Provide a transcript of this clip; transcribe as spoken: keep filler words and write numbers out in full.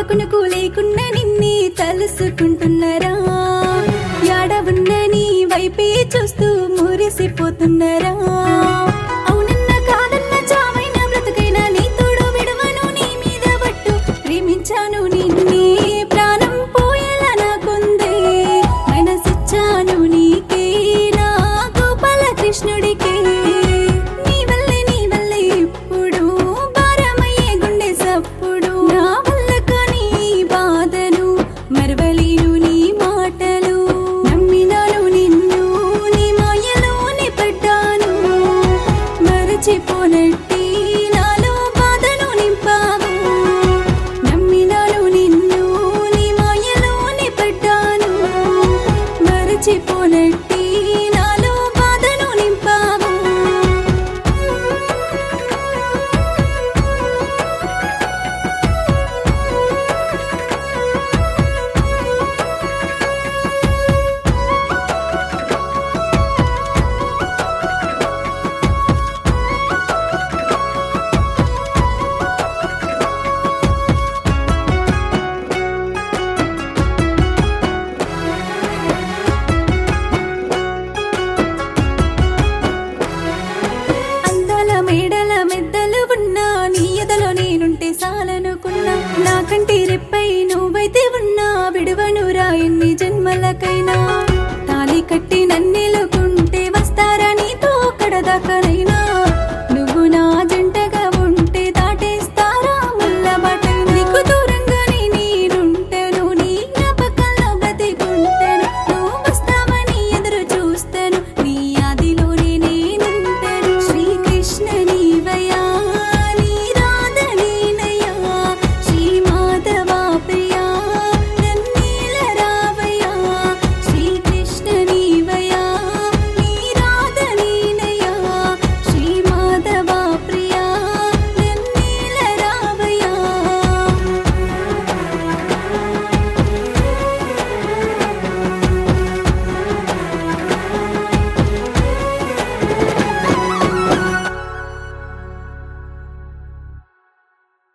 కునుకు లేకున్నా నిన్నే తలుసుకుంటున్నారా యాడ ఉన్న నీ వైపే చూస్తూ మురిసిపోతున్నారా అవునన్న కాదన్న చావైన బ్రతుకైనా నీ తోడు విడవను నీ మీద పట్టు ప్రేమించాను నిన్నే ప్రాణం పోయేలా నాకుందే మనసిచ్చాను నీకే నా గోపాల కృష్ణుడికే నీ వల్లే నీ వల్లే ఇప్పుడు భారమయ్యే గుండె సప్పుడు నా వల్ల కాని బాధను మరవలేను నీ మాటలు నమ్మినాను నిన్ను నీ మాయలోనే పడ్డాను మరచిపోనట్టి నాలో బాధను నింపావు నమ్మినాను నిన్ను నీ మాయలోనే పడ్డాను మరచిపోనట్టి నాలో బాధను నింపావు అందాల మేడల మెద్దలు ఉన్నా నీ ఎదలో నేనుంటే సాలనుకున్నా నాకంటే రెప్పై నువ్వైతే ఉన్నా విడువనురా ఎన్ని జన్మలకైనా తాళి కట్టి నన్నెల